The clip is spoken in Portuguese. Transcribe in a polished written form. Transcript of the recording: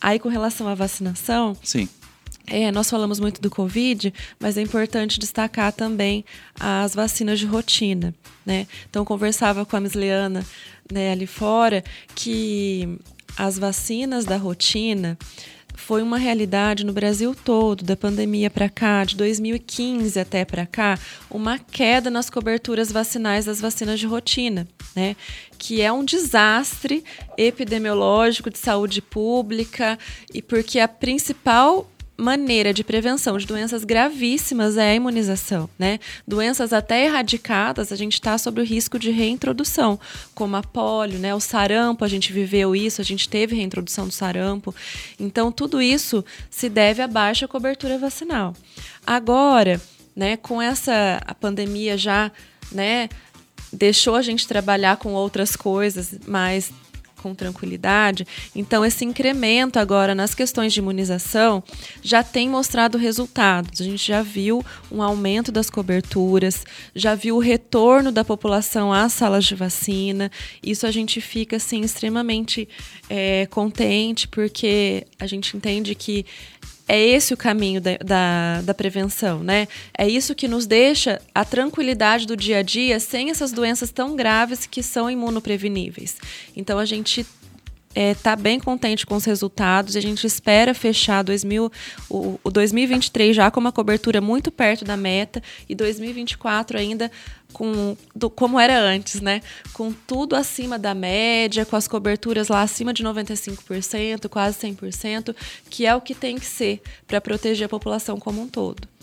Aí, com relação à vacinação... Sim. Nós falamos muito do Covid, mas é importante destacar também as vacinas de rotina, né? Então, conversava com a Misleana, né, ali fora, que as vacinas da rotina foi uma realidade no Brasil todo, da pandemia para cá, de 2015 até para cá, uma queda nas coberturas vacinais das vacinas de rotina, né? Que é um desastre epidemiológico de saúde pública e porque a principal maneira de prevenção de doenças gravíssimas é a imunização, né? Doenças até erradicadas, a gente está sob o risco de reintrodução, como a polio, né? O sarampo, a gente viveu isso, a gente teve reintrodução do sarampo. Então, tudo isso se deve à baixa cobertura vacinal. Agora, né, com a pandemia já, né, deixou a gente trabalhar com outras coisas, mas com tranquilidade. Então, esse incremento agora nas questões de imunização já tem mostrado resultados. A gente já viu um aumento das coberturas, já viu o retorno da população às salas de vacina. Isso a gente fica assim, extremamente contente, porque a gente entende que é esse o caminho da prevenção, né? É isso que nos deixa a tranquilidade do dia a dia sem essas doenças tão graves que são imunopreveníveis. Então, a gente está bem contente com os resultados e a gente espera fechar o 2023 já com uma cobertura muito perto da meta e 2024 ainda como era antes, né? Com tudo acima da média, com as coberturas lá acima de 95%, quase 100%, que é o que tem que ser para proteger a população como um todo.